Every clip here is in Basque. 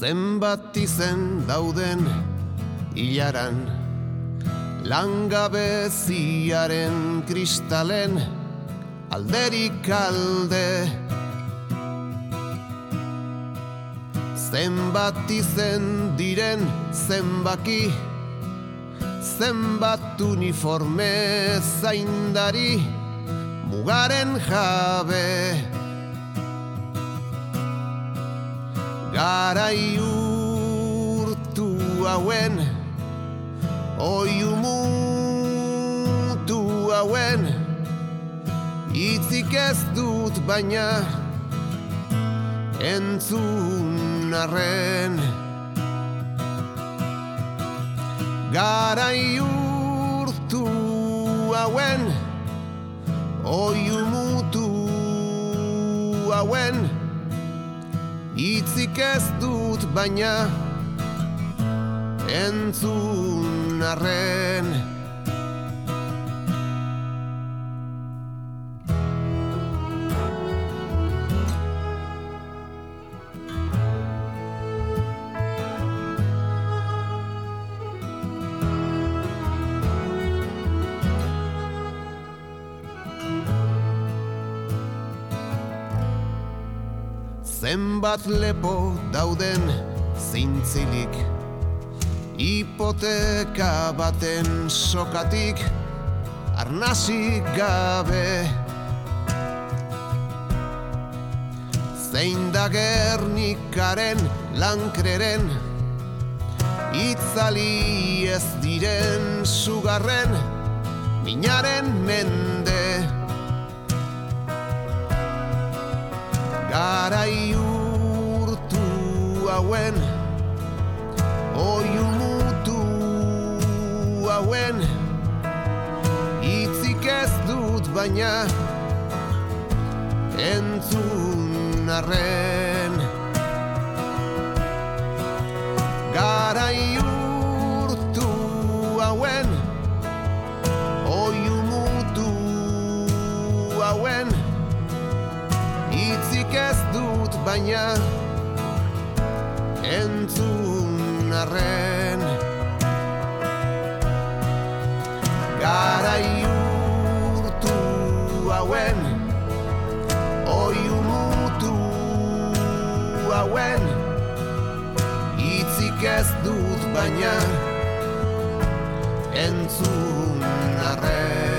zenbat izen dauden hilaran, langabeziaren kristalen alderik alde. Zenbat izen diren zenbaki, zenbat uniforme zaindari, mugaren jabe. Garai urtu hauen, oiu mutu hauen, hitzik ez dut baina entzun arren. Garai urtu hauen, oiu mutu hauen, hitzik ez dut baina entzun arren. Zenbat lepo dauden zintzilik, hipoteka baten sokatik arnasik gabe. Zein da Gernikaren lankreren, itzali ez diren sugarren, minaren mende. Garai urtu hauen, oiu mutu hauen, hitzik ez dut baina entzun arren. Garai urtu hauen, oiu mutu hauen, hitzik ez dut baina entzun arren. Garai urtu hauen, oiu mutu hauen, hitzik ez dut baina entzun arren.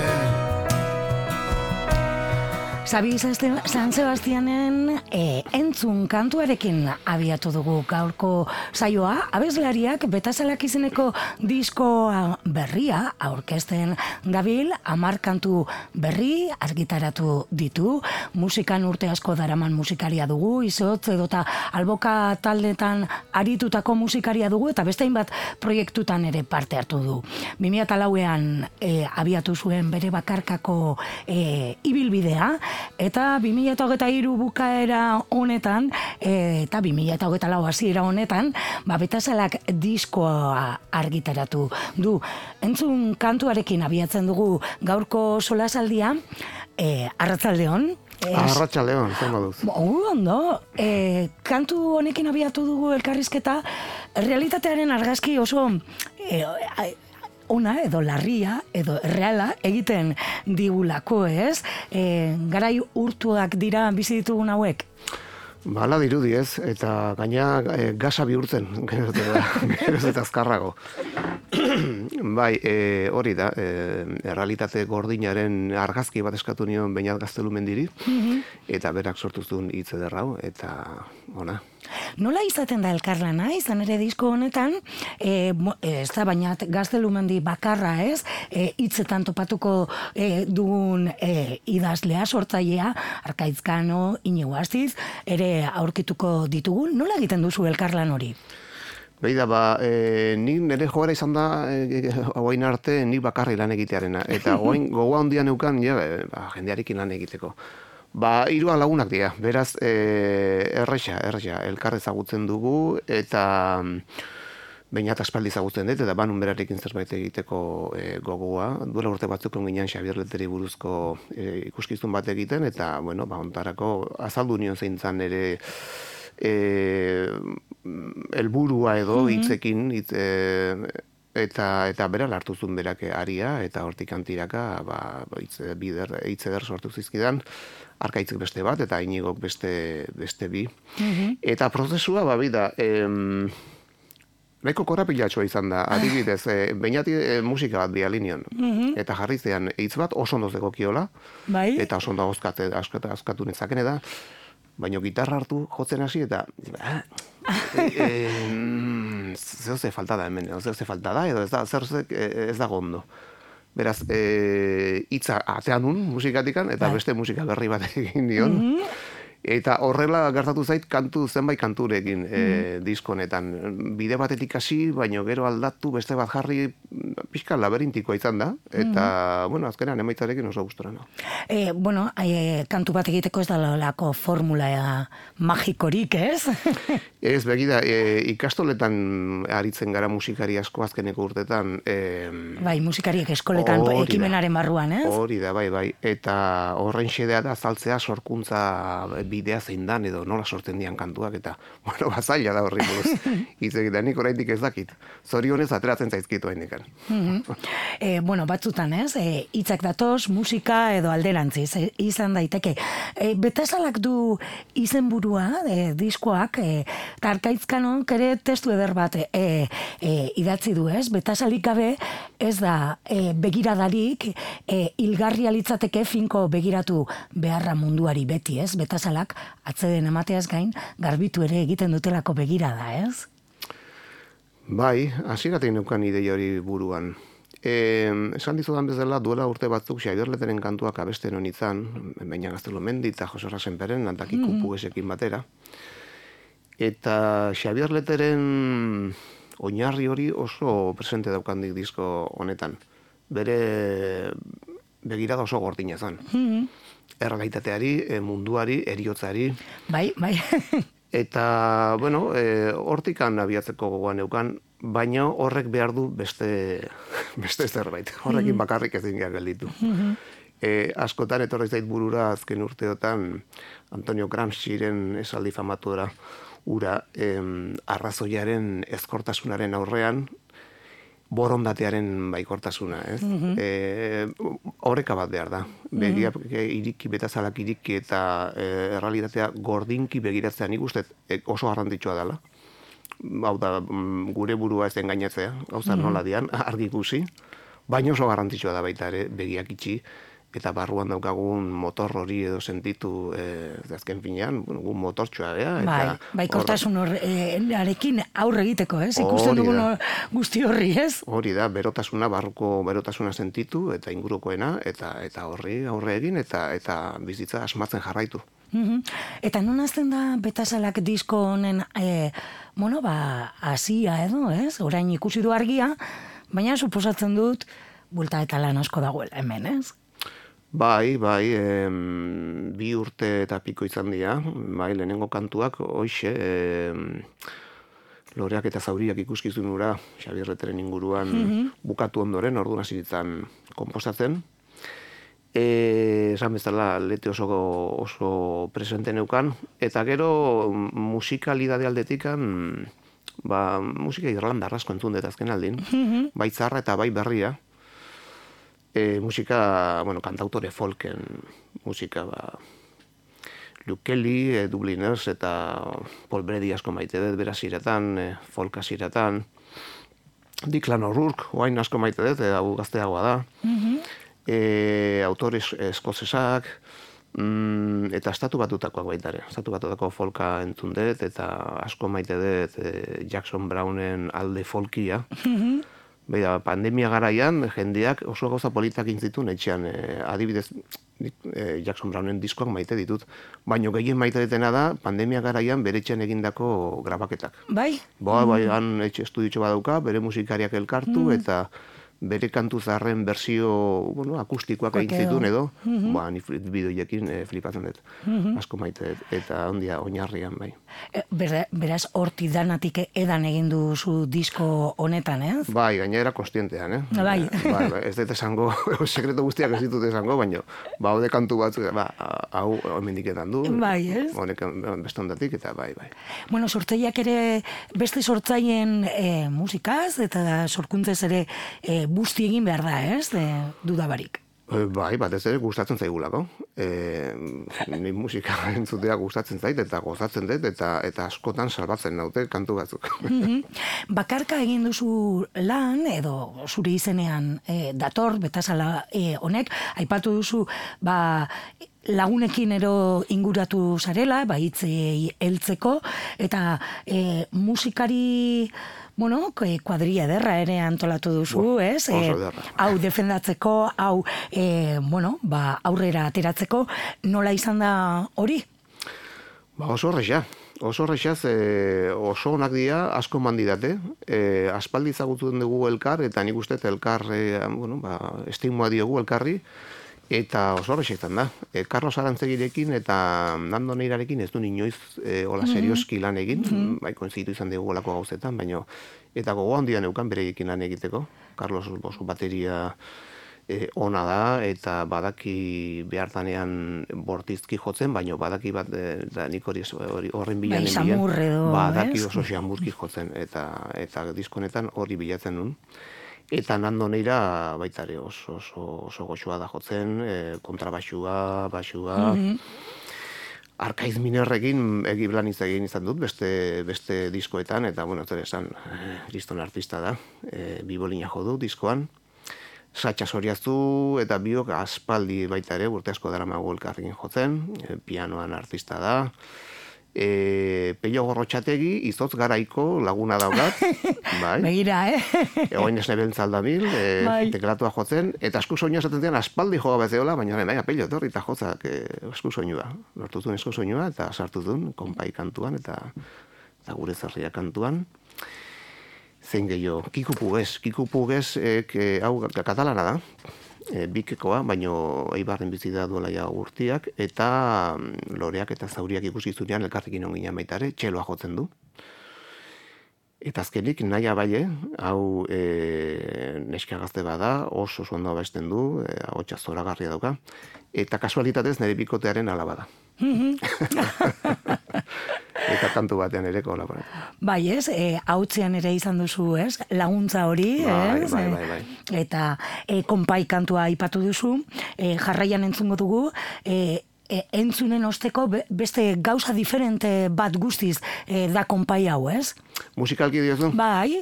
Xabi San Sebastianen entzun kantuarekin abiatu dugu gaurko saioa. Abeslariak Betazalak izeneko diskoa berria aurkezten dabil, 10 kantu berri argitaratu ditu. Musikan urte asko daraman musikaria dugu, Izotz edota Alboka taldetan aritutako musikaria dugu, eta beste hainbat proiektutan ere parte hartu du. 2004an abiatu zuen bere bakarkako ibilbidea, eta 2023 bukaera honetan, eta 2024 hasiera honetan, Betazalak diskoa argitaratu du. Entzun kantuarekin abiatzen dugu gaurko solasaldia, arratsaldeon. Arratsaldeon, zer moduz? Ondo, kantu honekin abiatu dugu elkarrizketa, realitatearen argazki oso ona edo larria edo erreala egiten digulako, ez? Garai urtuak dira bizi ditugun hauek? Hala dirudi, ez? Eta gaina gasa bihurtzen, geroz eta azkarrago. Bai, hori da, errealitate gordinaren argazki bat eskatu nion Beñat Gaztelumendiri, eta berak sortu zuen hitz ederra hau, eta ona. Nola izaten da elkarlana, izan ere disko honetan, ez da Beñat Gaztelumendi bakarra, ez? Hitzetan topatuko dugun idazlea, sortzailea, Arkaitz Kano, Iñigo Astiz, ere aurkituko ditugun. Nola egiten duzu elkarlan hori? Beida, nik nire joera izan da, hauain arte, nik bakarri lan egitearena. Eta gogoa hondia neukan, jendearekin lan egiteko. 3 lagunak dira, beraz, erresa, elkar ezagutzen dugu, eta Beñat aspaldi ezagutzen dut, eta banun berarekin zerbait egiteko gogoa. Duela urte batzuk onginan Xabier Leteri buruzko ikuskizun bat egiten, eta, ontarako azaldu nion zein zan ere helburua edo hitzekin, eta bera hartu zuen berak aria, eta hortik antiraka, hitz eder sortu zizkidan, Arkaitzik beste bat, eta Inigok beste bi. Eta prozesua, bida, nahiko korapilatxoa izan da, adibidez, bainati musika bat bialinion, eta jarri zean hitz bat oso ondo zegokiola, eta oso ondo azkatu nezaken da, baina gitarra hartu jotzen hasi, eta zeo ze falta da hemen, zeo ze falta da, edo ez da gondo. Beraz, hitza atean nun musikatikan, eta beste musika berri bat egin dion. Eta horrela gertatu zait zenbait kanturekin disko honetan. Bide batetik hasi, baino gero aldatu, beste bat jarri, pixka laberintikoa izan da. Eta, azkenean emaitzarekin oso gustora. Kantu bat egiteko ez da lako formula magikorik, ez? Ez, begida, ikastoletan aritzen gara musikari asko azkeneko urtetan. Bai, musikariek eskoletan ekimenaren barruan, ez? Hori da, bai. Eta horren xedea da azaltzea sorkuntza bidea zein dan edo nola sortzen dian kantuak, eta, zaila da horri buruz. Hitz egiten, nik oraindik ez dakit. Zorionez ateratzen zaizkitu haindikan. Batzutan, ez? Hitzak datoz, musika edo alderantziz, izan daiteke. Betasalak du izenburua, diskoak, eta Arkaitzkanok ere testu eder bat idatzi du, ez? Betasalik gabe ez da begiradarik, hilgarria litzateke finko begiratu beharra munduari beti, ez? Betasalak atzeden emateaz gain, garbitu ere egiten dutelako begirada, ez? Bai, hasieratik neukan idei hori buruan. Esan dizudan bezala, duela urte batzuk Xabier Leteren kantuak abesten honitzan, baina Gaztelumendi eta Jose Rasenperen, Antaki Kupugesekin batera. Eta Xabier Leteren oinarri hori oso presente daukandik disko honetan. Bere begirada oso gordina zen. Errealitateari, munduari, heriotzari. Bai. Eta, hortikan abiatzeko gogoan neukan, baina horrek behar du beste zerbait. Horrekin bakarrik ezin gara gelditu. Askotan etorri zait burura azken urteotan Antonio Gramsciren esaldi famatura ura arrazoiaren ezkortasunaren aurrean borondatearen baikortasuna, ez? Horreka bat behar da. Begiak iriki, betazalak iriki eta errealitatea gordinki begiratzea nik uste oso garrantzitsua dela. Hau da, gure burua ez engainatzea, gauza nola dian, argi ikusi, baina oso garrantzitsua da baita ere begiak itxi, eta barruan daukagun motor hori edo sentitu azken finean, gun motortxoa, baikortasun horrekin aurre egiteko, ez? Ikusten dugun guzti horri, ez? Hori da, berotasuna, barruko berotasuna sentitu, eta ingurukoena, eta horri aurre egin, eta bizitza asmatzen jarraitu. Eta non azten da Betasalak disko honen, hasia edo, ez? Orain ikusi du argia, baina suposatzen dut, bulta eta lan asko dagoela hemen, ez? Bai, 2 urte eta piko izan dira, lehenengo kantuak, hoxe, loreak eta zauriak ikuskizun ura, Xabier Leteren inguruan bukatu ondoren, orduan hasi ditzan konposatzen. Esan bezala, lete oso presente neukan, eta gero musikalidade aldetikan, musika irlandar asko entzun dut azken aldin, bai zarra eta bai berria, musika, kantautore folken musika, Luke Kelly, Dubliners eta Paul Brady asko maite dut, beraz iretan, folka ziretan, Declan O'Rourke, oain asko maite dut, hau gazteagoa da, autores eskozesak, eta estatu batutakoak baitare. Estatu batutako folka entzun dut, eta asko maite dut Jackson Brownen alde folkia. Beida, pandemia garaian, jendeak oso gauza politak intzitun etxean. Adibidez, Jackson Brownen diskoak maite ditut. Baina gehien maite ditena da, pandemia garaian bere etxean egindako grabaketak. Bai? Bai, han etxe estuditxo badauka, bere musikariak elkartu, eta bere kantu zaharren bersio, bueno, akustikoak egin zituen edo, ba, ni bideoiekin flipatzen dut. Asko maite dut, eta ondia oinarrian bai. Beraz, horti danatik edan egin duzu disko honetan, ez? Bai, gainera kostientean, Bai. Ez dut esango, sekreto guztiak ez ditut esango, baina, ba, hode kantu batzuk, ba, hau hemendiketan du. Bai, ez? Honek bestondatik, eta bai. Bueno, sortzaileak ere beste sortzaileen musikaz, eta sorkuntzez ere busti egin behar da, ez? Dudabarik. Bai, batez ere gustatzen zaigulako. Ni musika entzutea gustatzen zait, eta gozatzen dut, eta askotan salbatzen naute kantu batzuk. Bakarka egin duzu lan, edo zure izenean dator, betasala honek, aipatu duzu, lagunekin ero inguratu zarela, hitzei heltzeko, eta musikari, bueno, kuadrilla ederra ere antolatu duzu, ez? Oso ederra. Hau defendatzeko, hau, aurrera ateratzeko, nola izan da hori? Oso horrexia. Oso horrexaz, oso onak dira, asko mandidate. Aspaldi ezagutzen dugu elkar, eta nik uste elkar, estigmoa diogu elkarri, eta oso horrexia izan da. Carlos Arantzegirekin eta Nando Neirarekin ez du inoiz hola serioski lan egin, bai koinzitu izan dugu olako gauzetan, baina eta gogoa handia neukan bereiekin lan egiteko. Carlos oso bateria ona da, eta badaki behartanean bortizki jotzen, baina badaki bat, da nik horren bilanen bilan, badaki oso xamurki jotzen, eta diskonetan hori bilatzen nun. Eta Nando Neira baita ere oso goxua da jotzen, kontrabaxua, baxua, Arkaiz Minerrekin egiblan egin izan dut beste diskoetan, eta, bueno, ez esan, kriston artista da, bibolina jo du diskoan. Satxa Soriaztu eta biok aspaldi baita ere, urte asko daramago elkarrekin jotzen, pianoan artista da. Pello Gorrotxategi, izotz garaiko laguna daukat. Bai. Begira, Egoin esne beltzaldamil, teklatua jotzen, eta esku soinua esaten zian aspaldi joga bezeola, baina Pello etorri eta jotzak esku soinua. Lortutun esku soinua, eta sartutun, konpai kantuan, eta gure zerria kantuan. Zein gehiago, Kiku Pugues, hau katalana da, bikekoa, baino Eibarren bizi da duela ja urtiak, eta loreak eta zauriak ikusi zunean elkarrekin onginan baita ere, txeloa jotzen du. Eta azkenik, Naia Baile, hau neska gazte bada, oso ondo abesten du, ahotsa zoragarria dauka, eta kasualitatez nire bikotearen alaba da. Eta kantu batean ere kolaboratu. Bai, ez? Hautzean ere izan duzu, ez? Laguntza hori, ez? Bai. Eta konpai kantua aipatu duzu, jarraian entzungo dugu, entzunen osteko beste gauza diferente bat guztiz da konpai hau, ez? Musikalki diozu? Bai.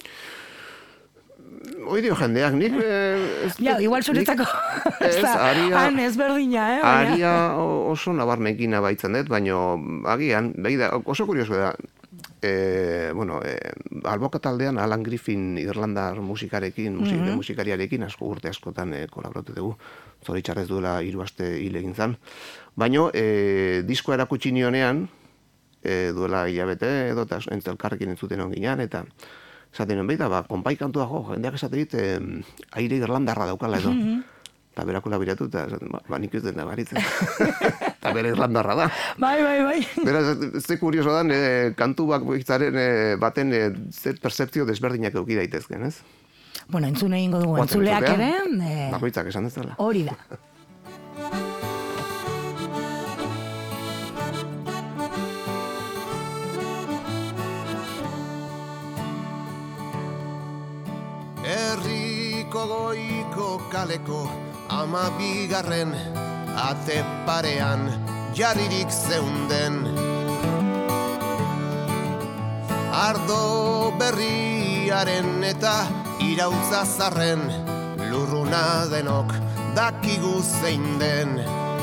Oidio jendeak, nik... igual zuretzako han ezberdina, Aria oso nabarmekina baitzen dut, baina agian, oso kurioso da, Alboka taldean Alan Griffin irlandar musikariarekin urte askotan kolaboratu dugu, zoritxarrez duela 3 aste hil egin zan, baina diskoa erakutsi nionean, duela hilabete edo, eta entzelkarrekin entzuten onginan, eta esaten nuen baita, konpai kantua jendeak esate dit, aire irlandarra daukala edo. Eta berako labiratu, eta nik ez dena baritzen. Eta bere irlandarra da. Bai. Beraz, ze kurioso dan, kantu baten ze percepzio desberdinak euki daitezken, ez? Bueno, entzune egingo dugu, entzuleak ere... Bakoitzak esan dezala. Hori da. Herriko goiko kaleko 12. ate parean jarririk zeunden. Ardo berriaren eta irautza zarren lurruna denok dakigu zein den.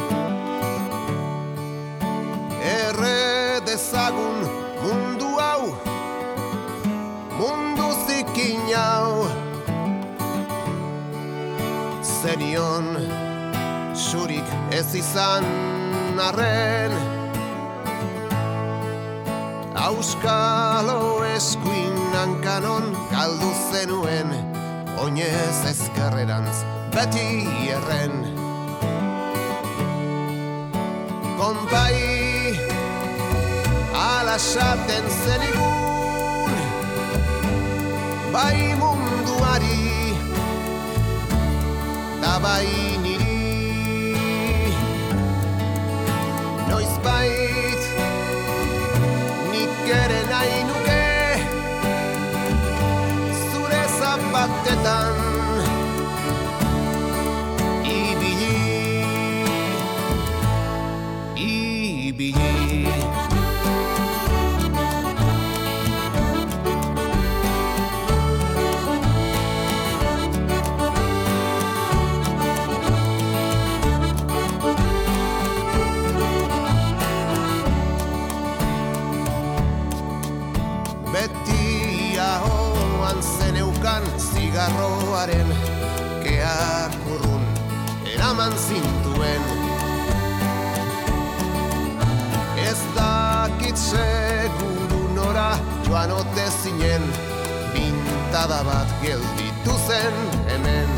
Erre dezagun mundu hau, mundu zikin hau, zenion surik ez izan arren. Auskalo eskuin hankanon galdu zenuen oinez ezkerrerantz beti erren. Konpai, ala esaten zenigun, bai munduari, da bai niri. Noizbait, nik ere nahi nuke, zure zapatetan ibili. Beti ahoan zeneukan zigarroaren keak urrun eraman zintuen. Ez dakit seguru nora joan ote zinen, pintada bat gelditu zen hemen.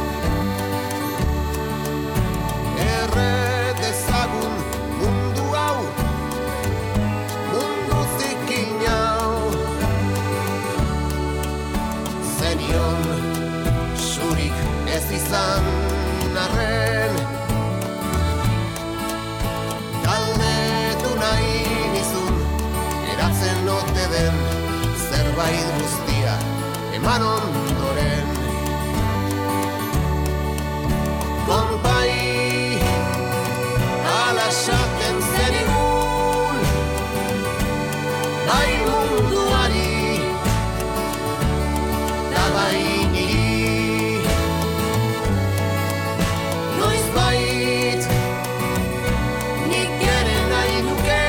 Erre dezagun mundu hau, mundu zikin hau. Zenion surik ez izan arren, galdetu nahi nizun, eratzen ote den zerbait guztia eman ondoren. Konpai, ala esaten zenigun, bai munduari, da bai niri. Noizbait, nik ere nahi nuke,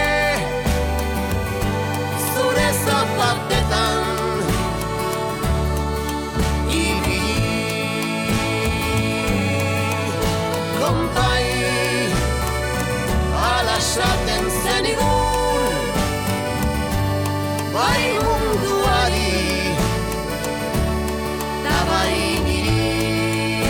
zure zapatetan ibili. Konpai, ala esaten zenigun, bai munduari, da bai niri.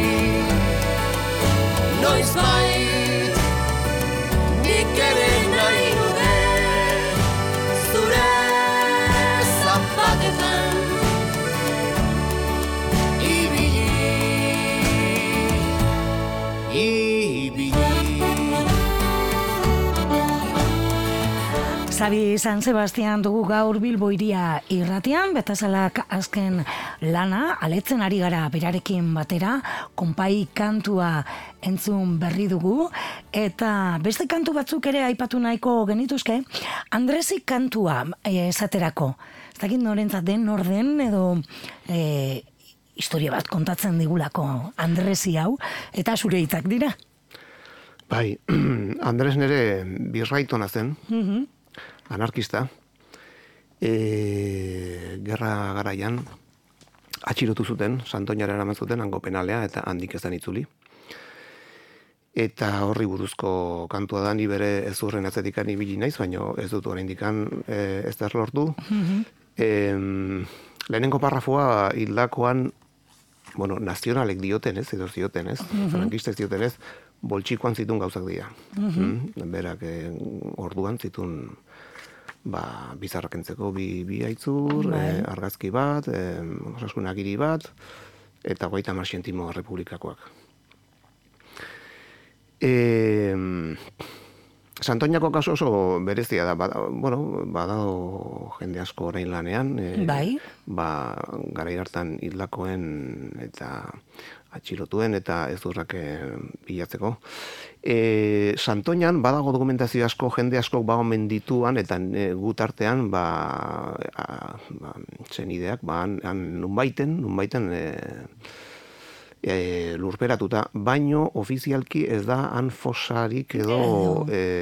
Noizbait, nik ere nahi nuke, zure zapatetan ibili. Xabi San Sebastian dugu gaur Bilbo hiria irratian, Betazalak azken lana, aletzen ari gara berarekin batera, konpai kantua entzun berri dugu, eta beste kantu batzuk ere aipatu nahiko genituzke, Andresi kantua esaterako. Ez dakit norentzat den, nor den, edo historia bat kontatzen digulako Andresi hau, eta zure hitzak dira. Bai, Andres nere birraitona zen, anarkista, gerra garaian atxilotu zuten, Santoñara eraman zuten, hango penalea, eta handik ez da itzuli. Eta horri buruzko kantua da, ni bere ezurren atzetikan ibili naiz, baina ez dut oraindikan ez da lortu. Lehenengo parrafoa hildakoan, bueno, nazionalek diotenez, edo ziotenez, frankistek diotenez, boltsikoan zitun gauzak dira. Berak orduan zitun bizarrak entzeko bi aitzur, argazki bat, osasun agiri bat, eta 50 zentimo republikakoak. Santoñako kaso oso berezia da, badago jende asko orain lanean, garai hartan hildakoen eta atxilotuen eta ez durrak bilatzeko. Santoñan badago dokumentazio asko, jende askok omen dituan, eta gut artean zenideak, nunbaiten lurperatuta, baino ofizialki ez da han fosarik edo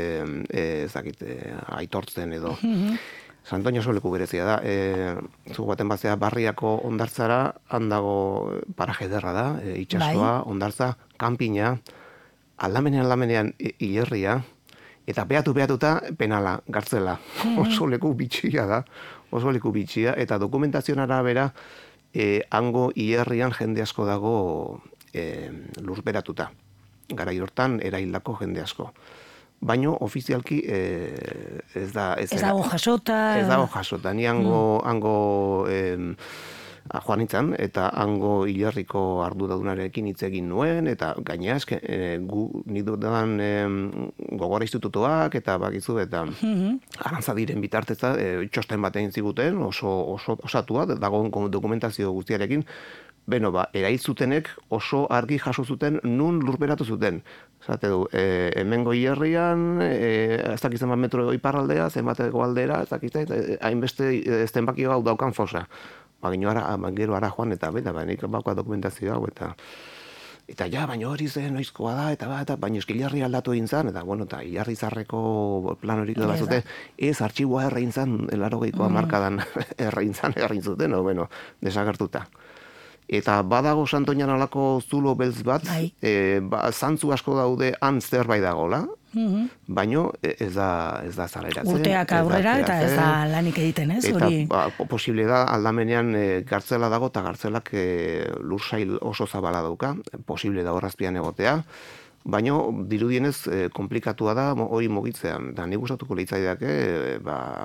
aitortzen edo. Santoña oso leku berezia da. Zu baten batzea barriako ondartzara, handago paraje ederra da, itsasoa, ondartza, kanpina, aldamenean hilerria, eta beatuta penala, gartzela. Oso leku bitxia da, eta dokumentazioan arabera, hango hierrian jende asko dago lurperatuta. Garai hortan eraildako jende asko. Baino ofizialki ez dago jasota. Ez dago jasota. Ni hango joan nintzen, eta hango hilerriko arduradunarekin hitz egin nuen, eta gainea gu nik dudan gogora institutuak, eta bakizu, eta arantza diren bitarteza, txosten bat egin ziguten, oso osatua, dagoen dokumentazio guztiarekin, beno, eraitzutenek oso argi jaso zuten nun lurperatu zuten. Zate du, hemengo hierrian, ez dakitzen bat metro iparraldea, zenbateko aldera, ez dakitzen, hainbeste zenbaki hau daukan fosa. Gero ara joan, eta nik bakoa dokumentazio hau, eta ja, baina hori zen noizkoa da, eta baina eskilarri aldatu egin zen, eta hilarri zarreko plan horik dela zute, ez artxiboa errein zen, 80ko hamarkadan errein zuten, desagertuta. Eta badago Santoñan alako zulo beltz bat, zantzu asko daude han zerbait dagoela, baino ez da zaleratzen. Urteak aurrera eta ez da lanik egiten, ez? Eta posible da aldamenean gartzela dago, eta gartzelak lursail oso zabala dauka, posible da horrazpian egotea, baino dirudienez komplikatua da hori mugitzean. Da nik gustatuko litzaideake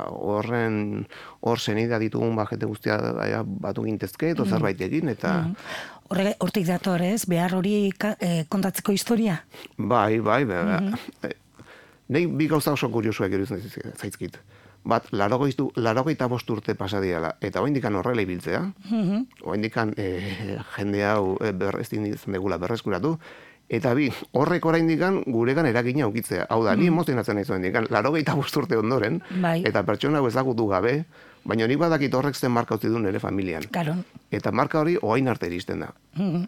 hor zenida ditugun jende guztia batu gintezke, edo zerbait egin, eta hortik dator, ez? Behar hori kontatzeko historia? Bai. Nei bi gauza oso kuriosuak iruditzen zaizkit. Bat, 85 urte pasadiala, eta oraindikan horrela ibiltzea, oraindikan jende hau ezin izan degula berreskuratu, eta bi, horrek oraindikan guregan eragina ukitzea. Hau da, ni emozionatzen naiz oraindikan, 85 urte ondoren, eta pertsona hau ezagutu gabe, baina nik badakit horrek zen marka utzi du nire familian. Claro. Eta marka hori orain arte iristen da.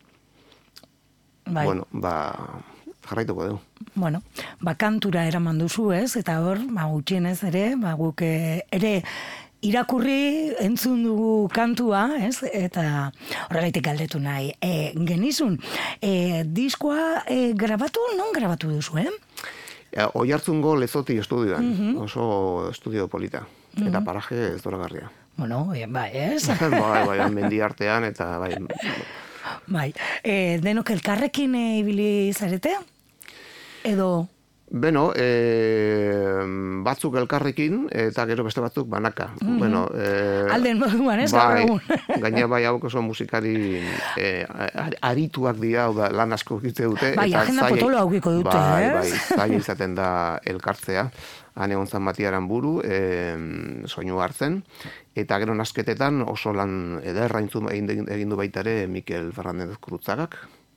Bueno, jarraituko dugu. Bueno, kantura eraman duzu, ez? Eta hor, gutxienez ere, guk ere irakurri entzun dugu kantua, ez? Eta horregaitik galdetu nahi. Genizun, diskoa non grabatu duzu, Oiartzungo Lezoti estudioan, oso estudio polita. Eta paraje ez doragarria. Bueno, ez? Bai, mendi artean, eta bai. Bai, denok elkarrekin ibili zarete? Edo? Beno, batzuk elkarrekin, eta gero beste batzuk banaka. Alden moduan, ez? Gaina bai hau oso musikari arituak dira, lan asko egite dute. Bai, agenda potolo haukiko dute, ez? Bai, zaila izaten da elkartzea. Han egon zan Matiaran buru, soinu hartzen, eta gero nasketetan oso lan ederra egin du baita ere Mikel Fernández Kruzagak,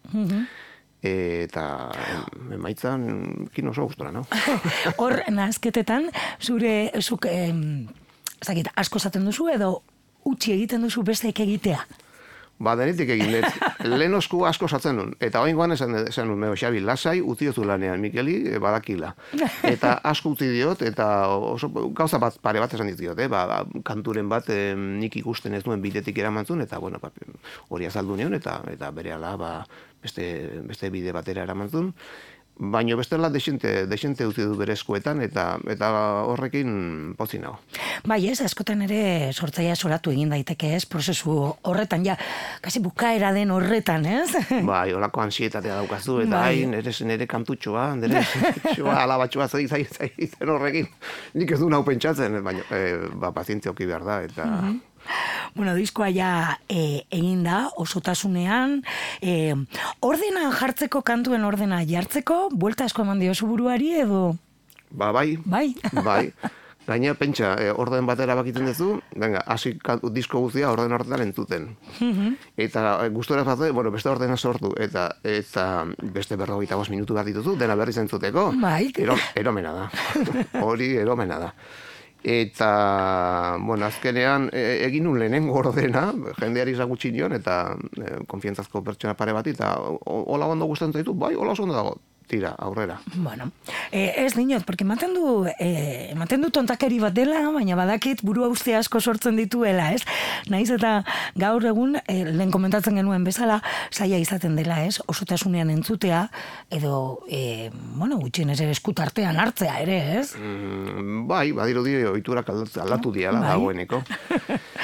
eta emaitzan kin oso gustora, no? Hor, nasketetan, zuk asko zaten duzu, edo utzi egiten duzu besteek egitea? Denetik egin dut. Lehen osku asko satzen nun. Eta oingoan esan nun, Xabi, lasai, utzi dozu lanean, Mikeli, badakila. Eta asko utzi diot, eta oso gauza bat pare bat esan diot, kanturen bat nik ikusten ez nuen bidetik eramantzun, eta hori azaldu nion, eta berehala beste bide batera eramantzun. Baina bestela desente utzi du bere eskuetan, eta horrekin pozik nago. Bai, ez, askotan ere sortzaia soratu egin daiteke, ez, prozesu horretan, ja, kasi bukaera den horretan, ez? Bai, holako ansietatea daukazu, eta nire kantutxoa, nire alabatxoa zaiten horrekin. Nik ez du nahu pentsatzen, baina pazientzia oki behar da, eta... Bueno, diskoa ja egin da, osotasunean, ordena jartzeko, kantuen ordena jartzeko, buelta asko eman diozu buruari, edo? Bai. Gaina, pentsa, orden batera bakiten duzu, hasi disko guztia orden horretan entzuten. Eta gustora fazue, beste ordena sortu, eta beste 45 minutu bat dituzu, dena berriz entzuteko, eromena da. Hori eromena da. Eta, azkenean, egin nun lehenengo ordena, jendeari izagutxi nion, eta konfiantzazko pertsona pare bat, eta hola ondo gustatzen zaitu, bai, hola oso ondo dago, tira, aurrera. Bueno, ez dinot, porque ematen du tontakeri bat dela, baina badakit burua uste asko sortzen dituela, ez? Naiz eta gaur egun, lehen komentatzen genuen bezala, zaila izaten dela, ez? Osotasunean entzutea, edo, gutxienez ere eskutartean hartzea ere, ez? Bai, badirudi ohiturak aldatu diala dagoeneko.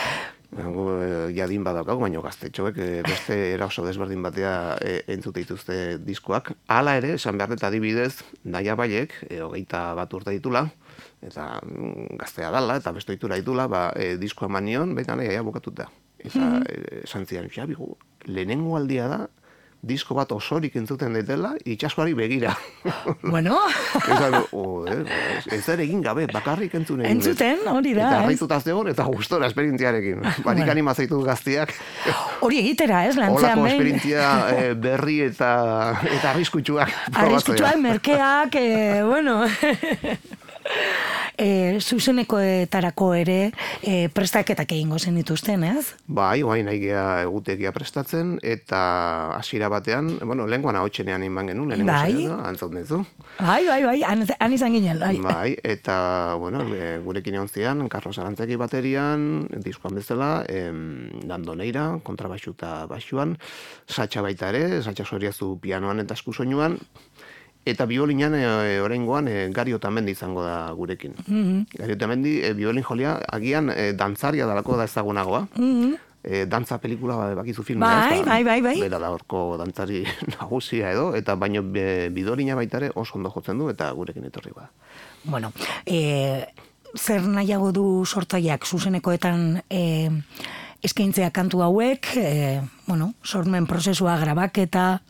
Jadin badaukagu, baina gaztetxoek beste era oso desberdin batea entzute dituzte diskoak. Hala ere, esan behar dut adibidez, Naia Baiek, 21 urte ditula, eta gaztea dala, eta beste ditura ditula, diskoa eman nion, baina nahi bukatuta. Eta esan zian, Xabi, lehenengo aldia da, disko bat osorik entzuten daitela, itxasoari begira. Bueno. Ez ere egin gabe, bakarrik entzun egin. Entzuten, hori da. Eta harrituta zegoen, eta gustora esperientziarekin. Barik anima zaitu gaztiak. Hori egitera, ez? Lantzean Olako esperientzia berri eta arriskutsuak. Arriskutsuak, merkeak, bueno... zuzenekoetarako ere prestaketak egingo zen dituzten, ez? Bai, nahi gea egutegia prestatzen, eta hasiera batean, lehenkoan ahotxenean inban genuen, lehenengo antzauten zu. Bai, han izan ginen, bai. Bai, eta, gurekin egon zian, Carlos Arantzeki baterian, diskoan bezala, Dandoneira, kontrabaxu eta baxuan, Satxa baita ere, Satxa Soriazu pianoan eta eskusoinuan, eta biolinan oraingoan Gari Otamendi izango da gurekin. Gari Otamendi biolin jolia agian dantzaria dalako da ezagunagoa. Dantza pelikula bakizu filmea. Bai. Bera da horko dantzari nagusia edo, eta baino bidolina baita ere oso ondo jotzen du eta gurekin etorri ba. Bueno, zer nahiago du sortzaileak zuzenekoetan eskaintzea kantu hauek, sormen prozesua, grabaketa...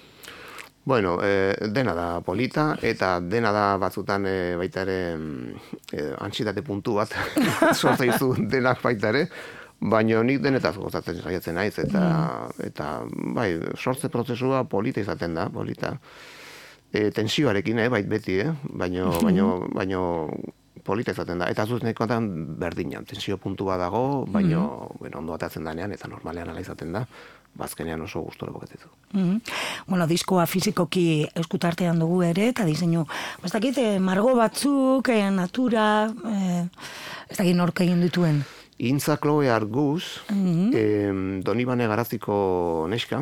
Dena da polita, eta dena da batzutan baita ere antsietate puntu bat sortzaizu denak baita ere, baina nik denetaz gozatzen saiatzen naiz, eta bai, sortze prozesua polita izaten da, polita. Tensioarekin, bait beti, baina polita izaten da. Eta zuzenekoetan berdinan, tensio puntu bat dago, baina ondo atatzen danean, eta normalean ala izaten da. Bazkenean oso gustora bokatzitu. Diskoa fizikoki eskutartean dugu ere, eta diseinu, ez dakit, margo batzuk, natura, ez dakit nork egin dituen. Intza Chloe Arguz, Donibane Garaziko neska,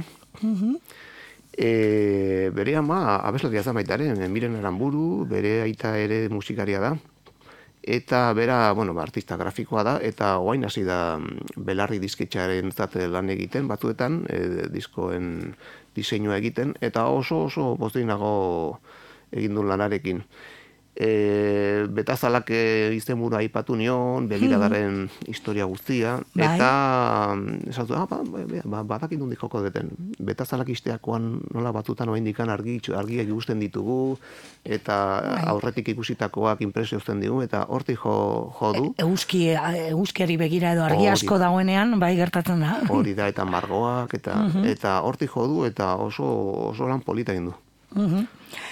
bere ama abeslaria zan baitaren, Miren Aramburu, bere aita ere musikaria da, eta bera, artista grafikoa da, eta oain hasi da belarri disketxaren lan egiten, batzuetan, diskoen diseinua egiten, eta oso pozteinago egin du lanarekin. Betazalak izenburu aipatu nion, begiradaren historia guztia, eta esatu, badakin dundi joko deten. Betazalak isteakoan nola batzutan oain dikan argiak ikusten ditugu, eta aurretik ikusitakoak impresiozten digu, eta hortik jo du. Euskiari begira edo argi asko dagoenean, bai gertatzen da. Hori da, eta margoak, eta hortik jo du, eta oso lan polita egin du.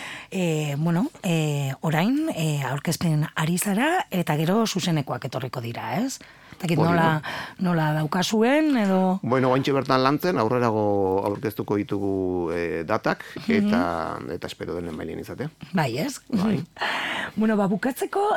Orain, aurkezpen ari zara, eta gero zuzenekoak etorriko dira, ez? Eta nola daukazuen, edo... Oaintxe bertan lantzen, aurrerago aurkeztuko ditugu datak, eta espero denen mailien izatea. Bai, ez? Bai. Bukatzeko...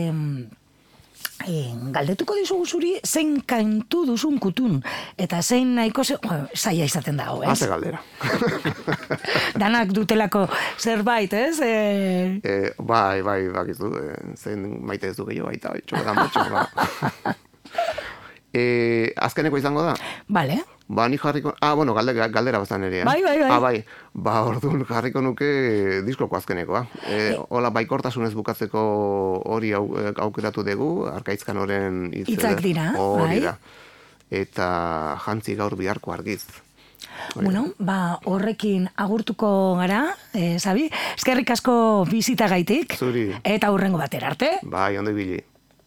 galdetuko dizugu zuri zein kantu duzun kutun, eta zein nahiko zaila izaten dago, ez? Haze galdera. Danak dutelako zerbait, ez? Bai, bakizu, zein maite ez du gehiago baita, txoketan batxo. Azkeneko izango da? Bale. Ni jarriko... galdera bazan ere. Bai. Orduan jarriko nuke diskoko azkenekoa. Hola, baikortasunez bukatzeko hori aukeratu dugu, Arkaitzkan horren hitzak dira. Hori da. Eta jantzi gaur biharko argiz. Horrekin agurtuko gara, Sabi. Eskerrik asko bizitagaitik. Zuri. Eta hurrengo batera arte. Bai, ondo ibili.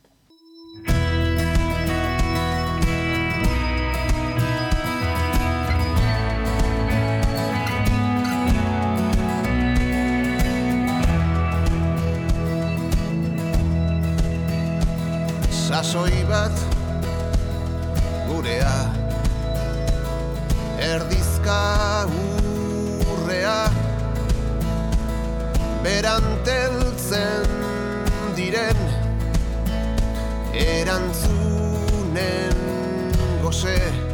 Sasoi bat gurea, erdizka urrea, beranteltzen diren erantzunen goze,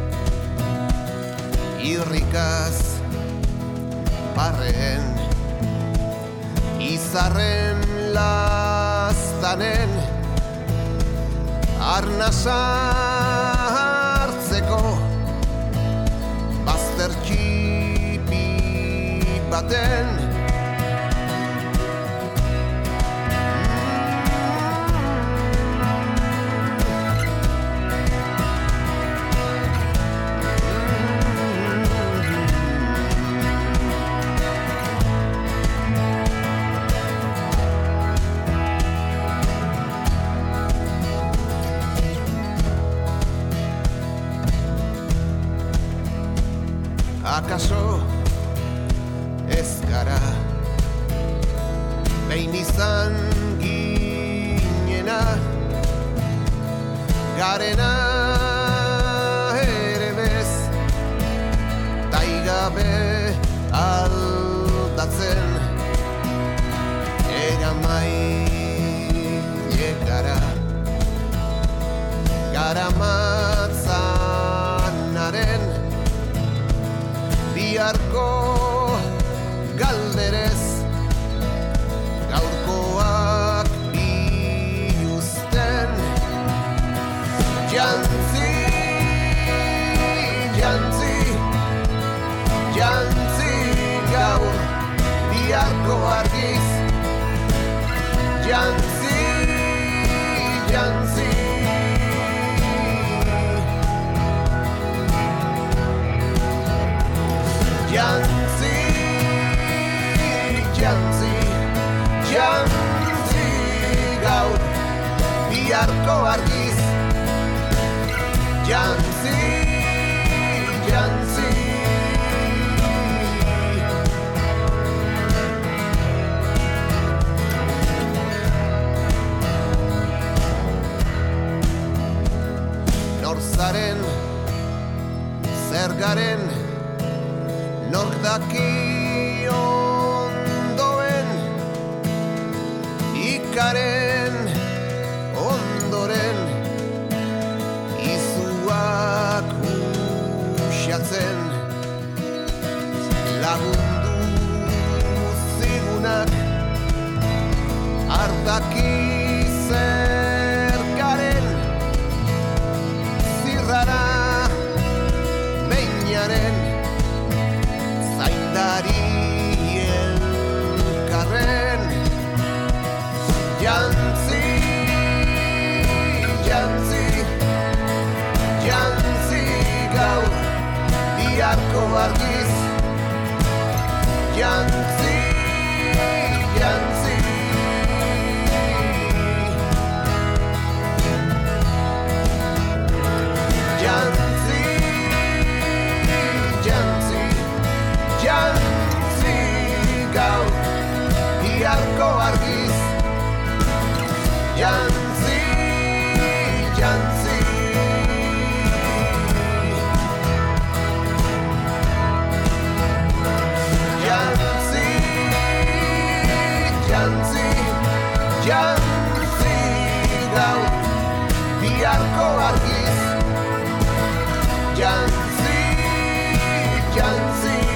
irrikaz barren, izarren laztanen, arnazar baten. Akaso ez gara behin izan ginena, garena ere bez taigabe aldatzen, eramaile gara garamatzanaren biharko galderez, gaurkoak biuzten. Jantzi, jantzi, jantzi gaur biharko argiz. Jantzi, jantzi. Jantzi, jantzi, jantzi gaur biharko argiz. Jantzi, jantzi. Nor zaren, zer garen, nork daki ondoen, ikaren ondoren, izuak uxatzen, lagundu zigunak, ardaki zer garen, zirrara beinaren, zaindari elkarren. Jantzi, jantzi, jantzi gaur biharko argiz. Jantzi, jantzi. Jantzi, jantzi, jantzi gaur biharko argiz. Jantzi, jantzi. Jantzi, jantzi, jantzi gaur biharko argiz. Jantzi, jantzi.